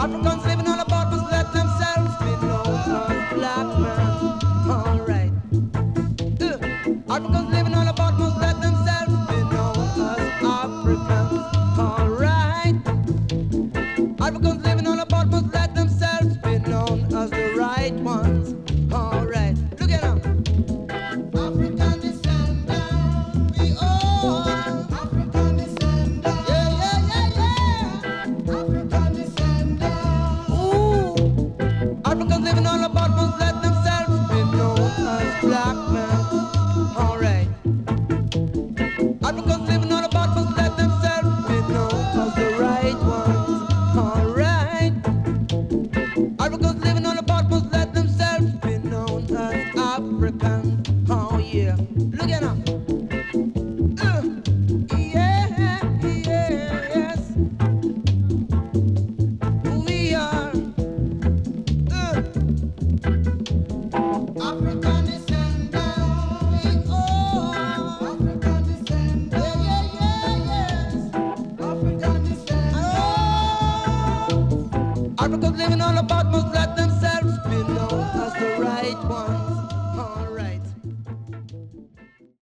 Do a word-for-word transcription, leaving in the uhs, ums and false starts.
Africans living all about must let themselves be known as black men. Alright. Uh, Africans living all about must let themselves be known as Africans. Alright. Africans living all about must let themselves be known as the right ones. Alright. Look at them. African descendants, we all African descendants. Yeah, yeah, yeah, yeah. African descendants. Ooh. Africans living all about must let themselves be known as black men. Alright. Africans living all about must let themselves be known as the right ones. Alright. Africans living all about must let themselves be known as Africans. Oh yeah. Look at them. Uh, yeah, yes. We are uh, African descendants. We all African descendants. Yeah, yeah, yes. African descendants. Oh, Africans living all about must